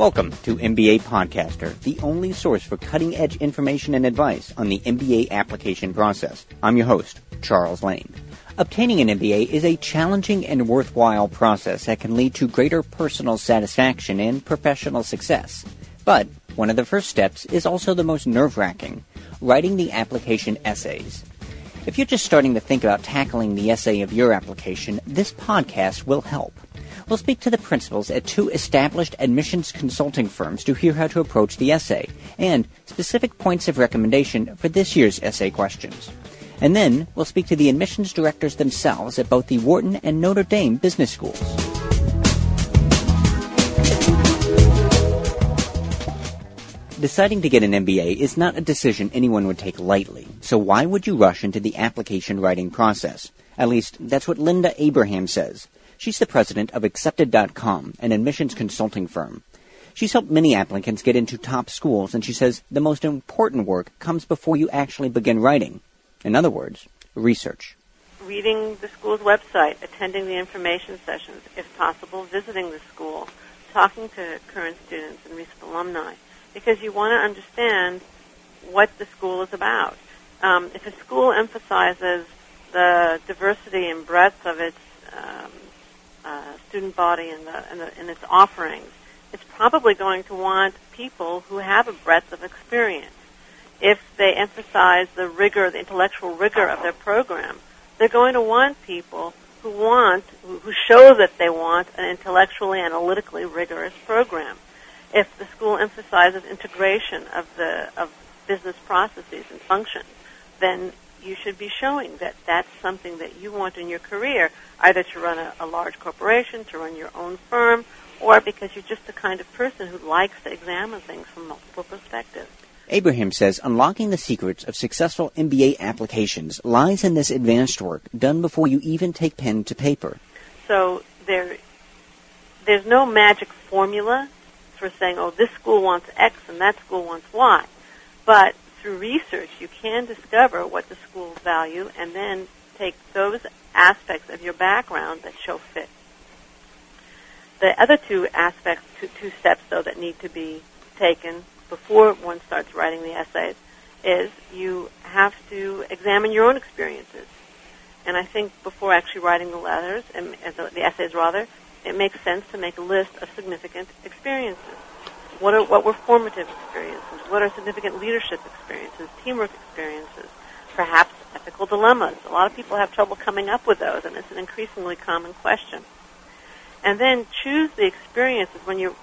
Welcome to MBA Podcaster, the only source for cutting-edge information and advice on the MBA application process. I'm your host, Charles Lane. Obtaining an MBA is a challenging and worthwhile process that can lead to greater personal satisfaction and professional success. But one of the first steps is also the most nerve-wracking, writing the application essays. If you're just starting to think about tackling the essay of your application, this podcast will help. We'll speak to the principals at two established admissions consulting firms to hear how to approach the essay and specific points of recommendation for this year's essay questions. And then we'll speak to the admissions directors themselves at both the Wharton and Notre Dame business schools. Deciding to get an MBA is not a decision anyone would take lightly, so why would you rush into the application writing process? At least, that's what Linda Abraham says. She's the president of Accepted.com, an admissions consulting firm. She's helped many applicants get into top schools, and she says the most important work comes before you actually begin writing. In other words, research. Reading the school's website, attending the information sessions, if possible, visiting the school, talking to current students and recent alumni, because you want to understand what the school is about. If a school emphasizes the diversity and breadth of its student body and its offerings, it's probably going to want people who have a breadth of experience. If they emphasize the rigor, the intellectual rigor of their program, they're going to want people who show that they want an intellectually, analytically rigorous program. If the school emphasizes integration of business processes and functions, then you should be showing that that's something that you want in your career, either to run a large corporation, to run your own firm, or because you're just the kind of person who likes to examine things from multiple perspectives. Abraham says unlocking the secrets of successful MBA applications lies in this advanced work done before you even take pen to paper. So there's no magic formula for saying, oh, this school wants X and that school wants Y. But through research, you can discover what the schools value and then take those aspects of your background that show fit. The other two steps, though, that need to be taken before one starts writing the essays is you have to examine your own experiences. And I think before actually writing the letters, the essays rather, it makes sense to make a list of significant experiences. What were formative experiences? What are significant leadership experiences, teamwork experiences, perhaps ethical dilemmas? A lot of people have trouble coming up with those, and it's an increasingly common question. And then choose the experiences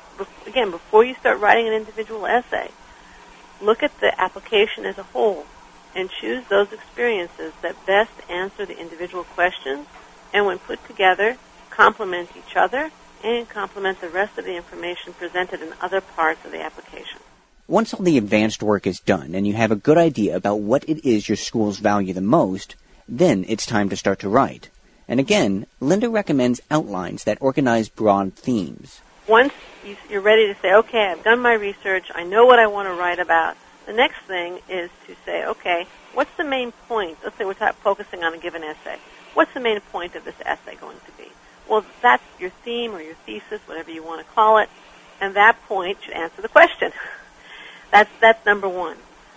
before you start writing an individual essay. Look at the application as a whole and choose those experiences that best answer the individual questions and, when put together, complement each other and complement the rest of the information presented in other parts of the application. Once all the advanced work is done and you have a good idea about what it is your schools value the most, then it's time to start to write. And again, Linda recommends outlines that organize broad themes. Once you're ready to say, okay, I've done my research, I know what I want to write about, the next thing is to say, okay, what's the main point? Let's say we're focusing on a given essay. What's the main point of this essay going to be? Well, that's your theme or your thesis, whatever you want to call it, and that point should answer the question. That's number one.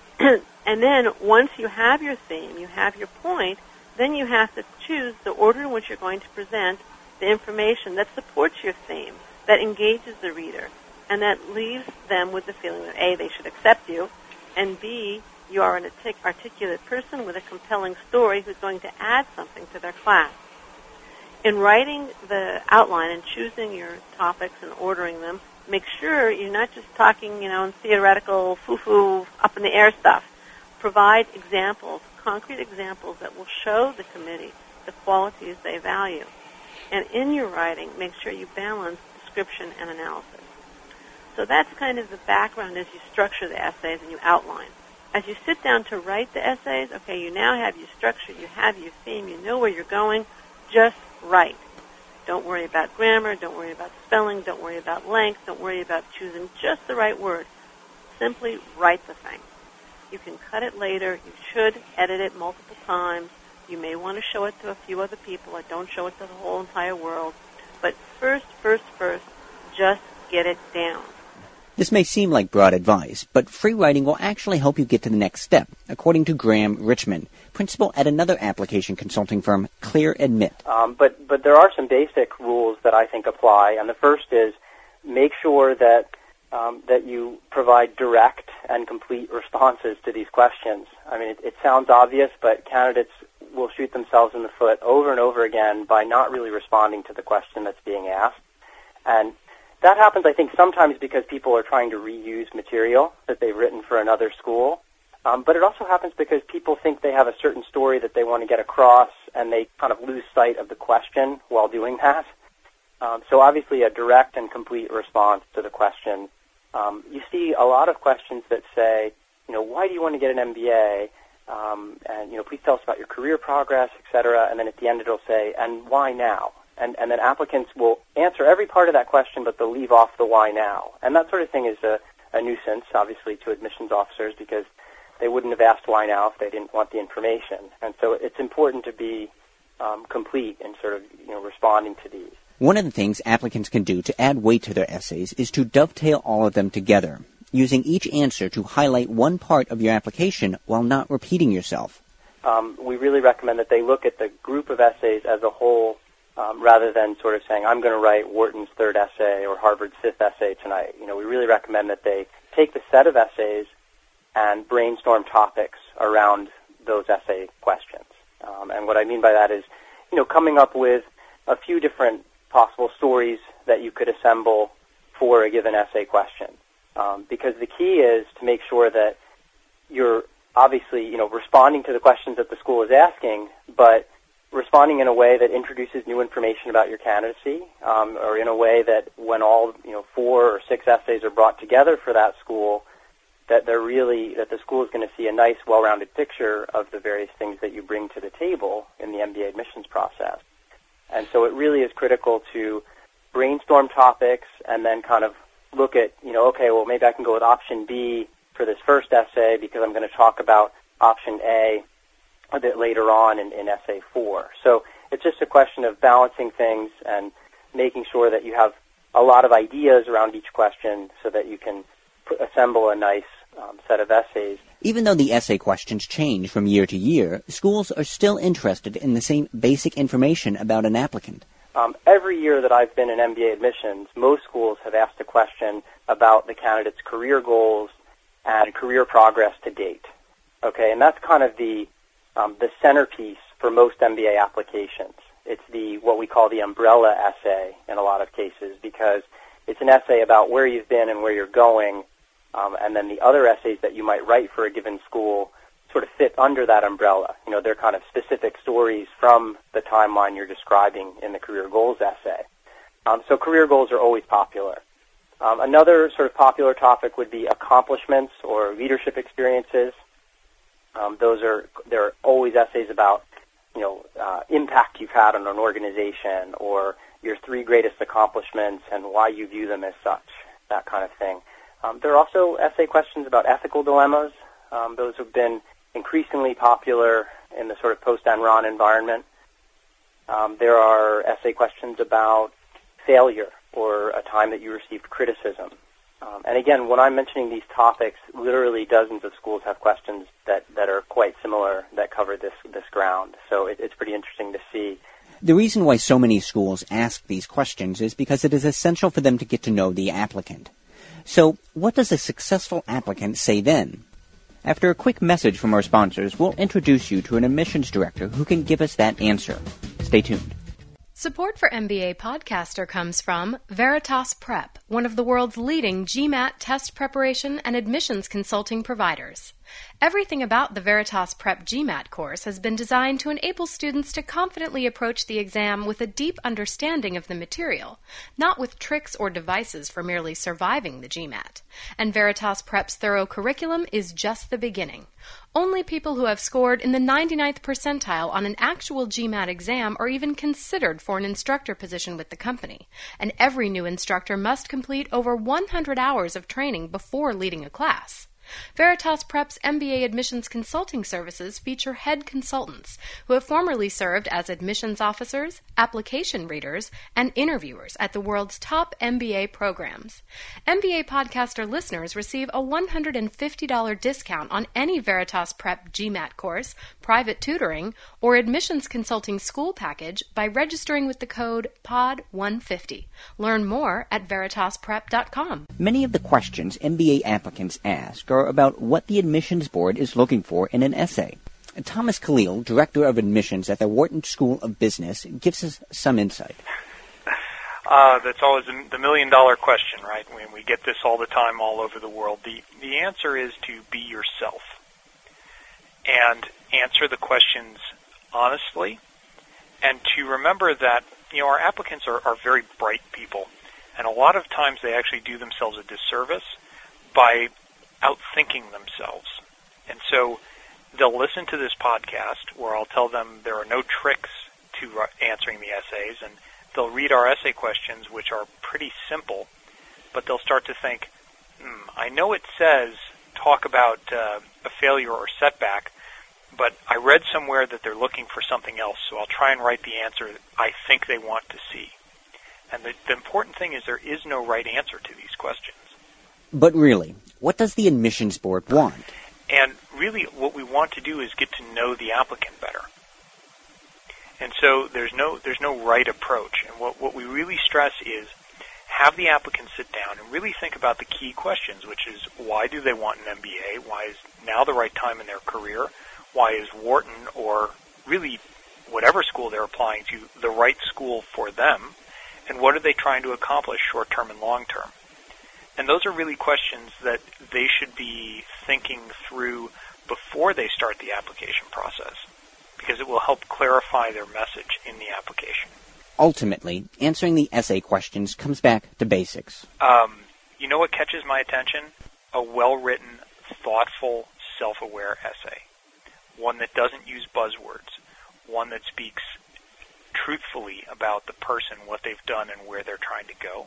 And then once you have your theme, you have your point, then you have to choose the order in which you're going to present the information that supports your theme, that engages the reader, and that leaves them with the feeling that A, they should accept you, and B, you are an articulate person with a compelling story who's going to add something to their class. In writing the outline and choosing your topics and ordering them, make sure you're not just talking, in theoretical, foo-foo, up-in-the-air stuff. Provide examples, concrete examples that will show the committee the qualities they value. And in your writing, make sure you balance description and analysis. So that's kind of the background as you structure the essays and you outline. As you sit down to write the essays, okay, you now have your structure, you have your theme, you know where you're going, just write. Don't worry about grammar, don't worry about spelling, don't worry about length, don't worry about choosing just the right word. Simply write the thing. You can cut it later, you should edit it multiple times, you may want to show it to a few other people, or don't show it to the whole entire world, but first, just get it down. This may seem like broad advice, but free writing will actually help you get to the next step, according to Graham Richmond, principal at another application consulting firm, Clear Admit. But there are some basic rules that I think apply, and the first is make sure that you provide direct and complete responses to these questions. I mean, it sounds obvious, but candidates will shoot themselves in the foot over and over again by not really responding to the question that's being asked. And that happens, I think, sometimes because people are trying to reuse material that they've written for another school. But it also happens because people think they have a certain story that they want to get across, and they kind of lose sight of the question while doing that. So obviously a direct and complete response to the question. You see a lot of questions that say, why do you want to get an MBA? And, please tell us about your career progress, et cetera. And then at the end it'll say, and why now? And then applicants will answer every part of that question, but they'll leave off the why now. And that sort of thing is a nuisance, obviously, to admissions officers because they wouldn't have asked why now if they didn't want the information. And so it's important to be complete in sort of, responding to these. One of the things applicants can do to add weight to their essays is to dovetail all of them together, using each answer to highlight one part of your application while not repeating yourself. We really recommend that they look at the group of essays as a whole rather than sort of saying, I'm going to write Wharton's third essay or Harvard's fifth essay tonight. We really recommend that they take the set of essays and brainstorm topics around those essay questions. And what I mean by that is, coming up with a few different possible stories that you could assemble for a given essay question. Because the key is to make sure that you're obviously, responding to the questions that the school is asking, but responding in a way that introduces new information about your candidacy, or in a way that when all, 4 or 6 essays are brought together for that school, that the school is going to see a nice, well-rounded picture of the various things that you bring to the table in the MBA admissions process. And so it really is critical to brainstorm topics and then kind of look at, okay, well, maybe I can go with option B for this first essay because I'm going to talk about option A a bit later on in essay 4. So it's just a question of balancing things and making sure that you have a lot of ideas around each question so that you can assemble a nice set of essays. Even though the essay questions change from year to year, schools are still interested in the same basic information about an applicant. Every year that I've been in MBA admissions, most schools have asked a question about the candidate's career goals and career progress to date. Okay, and that's kind of the centerpiece for most MBA applications. It's what we call the umbrella essay in a lot of cases because it's an essay about where you've been and where you're going, and then the other essays that you might write for a given school sort of fit under that umbrella. They're kind of specific stories from the timeline you're describing in the career goals essay. So career goals are always popular. Another sort of popular topic would be accomplishments or leadership experiences. There are always essays about, impact you've had on an organization or your 3 greatest accomplishments and why you view them as such, that kind of thing. There are also essay questions about ethical dilemmas. Those have been increasingly popular in the sort of post-Enron environment. There are essay questions about failure or a time that you received criticism. And again, when I'm mentioning these topics, literally dozens of schools have questions that are quite similar that cover this ground. So it's pretty interesting to see. The reason why so many schools ask these questions is because it is essential for them to get to know the applicant. So what does a successful applicant say then? After a quick message from our sponsors, we'll introduce you to an admissions director who can give us that answer. Stay tuned. Support for MBA Podcaster comes from Veritas Prep, one of the world's leading GMAT test preparation and admissions consulting providers. Everything about the Veritas Prep GMAT course has been designed to enable students to confidently approach the exam with a deep understanding of the material, not with tricks or devices for merely surviving the GMAT. And Veritas Prep's thorough curriculum is just the beginning. Only people who have scored in the 99th percentile on an actual GMAT exam are even considered for an instructor position with the company, and every new instructor must complete over 100 hours of training before leading a class. Veritas Prep's MBA admissions consulting services feature head consultants who have formerly served as admissions officers, application readers, and interviewers at the world's top MBA programs. MBA podcaster listeners receive a $150 discount on any Veritas Prep GMAT course, private tutoring, or admissions consulting school package by registering with the code POD150. Learn more at veritasprep.com. Many of the questions MBA applicants ask are about what the admissions board is looking for in an essay. Thomas Khalil, Director of Admissions at the Wharton School of Business, gives us some insight. That's always the million-dollar question, right? We get this all the time all over the world. The answer is to be yourself and answer the questions honestly, and to remember that our applicants are very bright people, and a lot of times they actually do themselves a disservice by outthinking themselves. And so they'll listen to this podcast where I'll tell them there are no tricks to answering the essays, and they'll read our essay questions, which are pretty simple, but they'll start to think, I know it says talk about a failure or setback, but I read somewhere that they're looking for something else, so I'll try and write the answer I think they want to see. And the important thing is there is no right answer to these questions. But really, what does the admissions board want? And really what we want to do is get to know the applicant better. And so there's no right approach. And what we really stress is have the applicant sit down and really think about the key questions, which is why do they want an MBA? Why is now the right time in their career? Why is Wharton, or really whatever school they're applying to, the right school for them? And what are they trying to accomplish short-term and long-term? And those are really questions that they should be thinking through before they start the application process, because it will help clarify their message in the application. Ultimately, answering the essay questions comes back to basics. You know what catches my attention? A well-written, thoughtful, self-aware essay. One that doesn't use buzzwords. One that speaks truthfully about the person, what they've done, and where they're trying to go.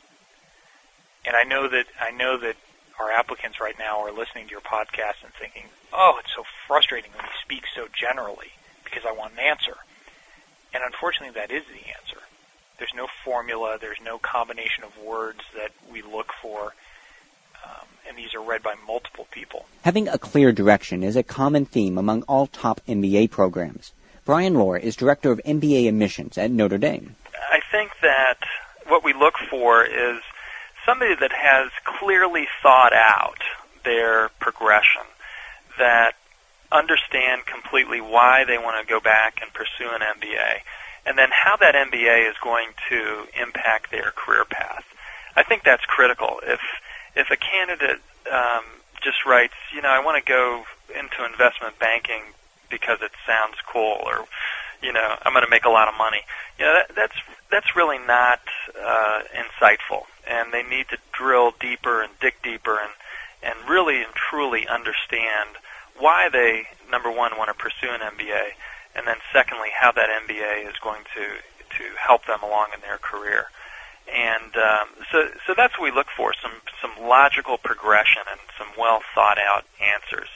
And I know that our applicants right now are listening to your podcast and thinking, oh, it's so frustrating when you speak so generally because I want an answer. And unfortunately, that is the answer. There's no formula. There's no combination of words that we look for. And these are read by multiple people. Having a clear direction is a common theme among all top MBA programs. Brian Lohr is Director of MBA Admissions at Notre Dame. I think that what we look for is somebody that has clearly thought out their progression, that understand completely why they want to go back and pursue an MBA, and then how that MBA is going to impact their career path. I think that's critical. If a candidate just writes, I want to go into investment banking because it sounds cool, or, I'm going to make a lot of money, that's really not insightful. And they need to drill deeper and dig deeper and really and truly understand why they, number one, want to pursue an MBA, and then secondly, how that MBA is going to help them along in their career. And so that's what we look for, some logical progression and some well thought out answers.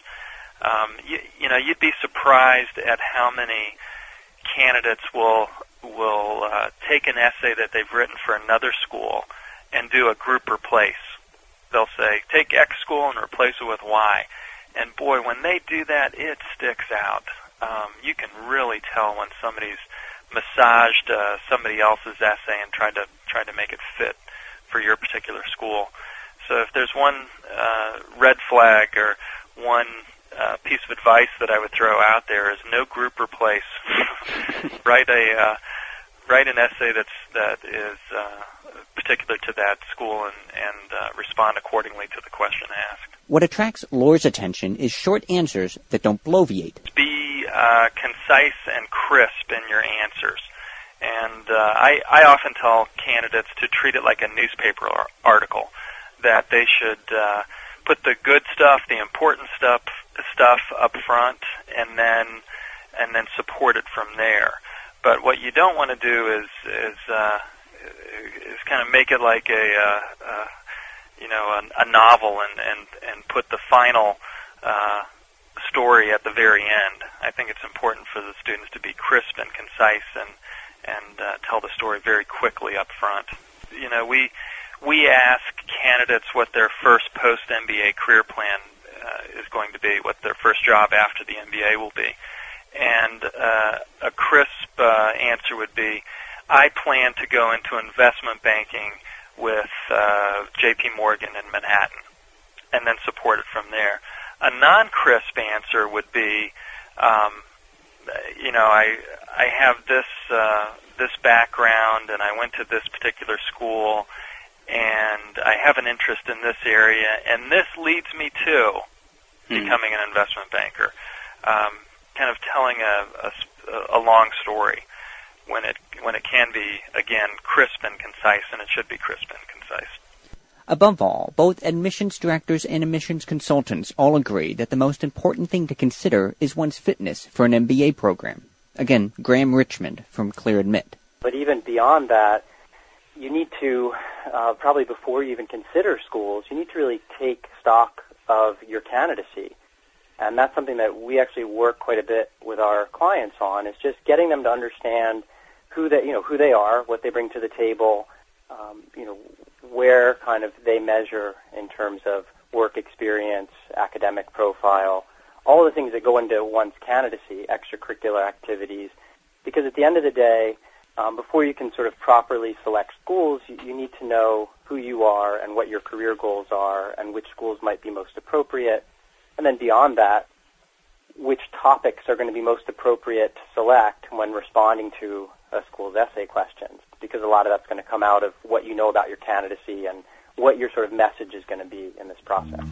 You'd be surprised at how many candidates will take an essay that they've written for another school and do a group replace. They'll say, take X school and replace it with Y. And boy, when they do that, it sticks out. You can really tell when somebody's massaged somebody else's essay and tried to make it fit for your particular school. So if there's one red flag or one piece of advice that I would throw out there is no group replace. Write an essay that is particular to that school and respond accordingly to the question asked. What attracts Lohr's attention is short answers that don't bloviate. Be concise and crisp in your answers. And I often tell candidates to treat it like a newspaper article, that they should put the good stuff, the important stuff up front, and then support it from there. But what you don't want to do is kind of make it like a novel and put the final story at the very end. I think it's important for the students to be crisp and concise and tell the story very quickly up front. We ask candidates what their first post-MBA career plan is going to be, what their first job after the MBA will be. And a crisp answer would be, I plan to go into investment banking with J.P. Morgan in Manhattan, and then support it from there. A non-crisp answer would be, I have this background, and I went to this particular school, and I have an interest in this area, and this leads me to becoming an investment banker. Kind of telling a long story when it can be, again, crisp and concise, and it should be crisp and concise. Above all, both admissions directors and admissions consultants all agree that the most important thing to consider is one's fitness for an MBA program. Again, Graham Richmond from ClearAdmit. But even beyond that, you need to, probably before you even consider schools, you need to really take stock of your candidacy. And that's something that we actually work quite a bit with our clients on, is just getting them to understand who they are, what they bring to the table, where kind of they measure in terms of work experience, academic profile, all the things that go into one's candidacy, extracurricular activities. Because at the end of the day, before you can sort of properly select schools, you need to know who you are and what your career goals are and which schools might be most appropriate. And then beyond that, which topics are going to be most appropriate to select when responding to a school's essay questions, because a lot of that's going to come out of what you know about your candidacy and what your sort of message is going to be in this process.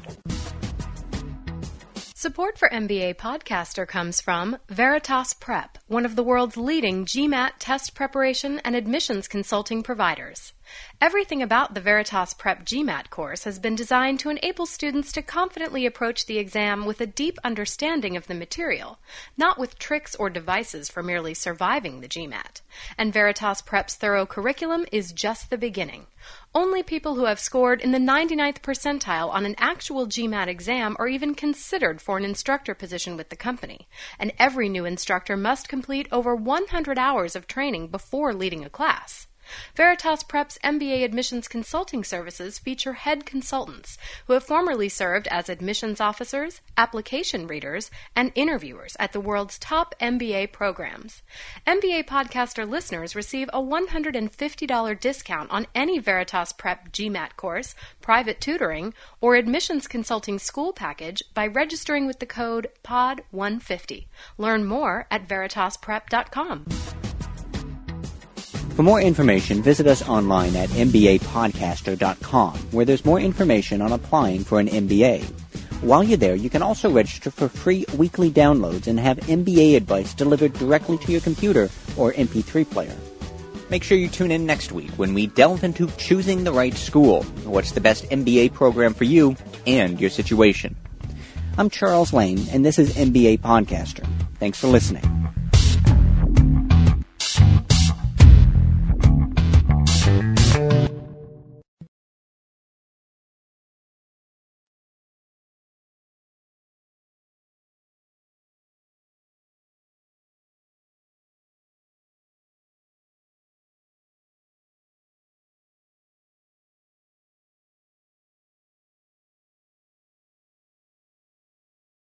Support for MBA Podcaster comes from Veritas Prep, one of the world's leading GMAT test preparation and admissions consulting providers. Everything about the Veritas Prep GMAT course has been designed to enable students to confidently approach the exam with a deep understanding of the material, not with tricks or devices for merely surviving the GMAT. And Veritas Prep's thorough curriculum is just the beginning. Only people who have scored in the 99th percentile on an actual GMAT exam are even considered for an instructor position with the company, and every new instructor must complete over 100 hours of training before leading a class. Veritas Prep's MBA admissions consulting services feature head consultants who have formerly served as admissions officers, application readers, and interviewers at the world's top MBA programs. MBA Podcaster listeners receive a $150 discount on any Veritas Prep GMAT course, private tutoring, or admissions consulting school package by registering with the code POD150. Learn more at veritasprep.com. For more information, visit us online at mbapodcaster.com, where there's more information on applying for an MBA. While you're there, you can also register for free weekly downloads and have MBA advice delivered directly to your computer or MP3 player. Make sure you tune in next week when we delve into choosing the right school. What's the best MBA program for you and your situation? I'm Charles Lane, and this is MBA Podcaster. Thanks for listening.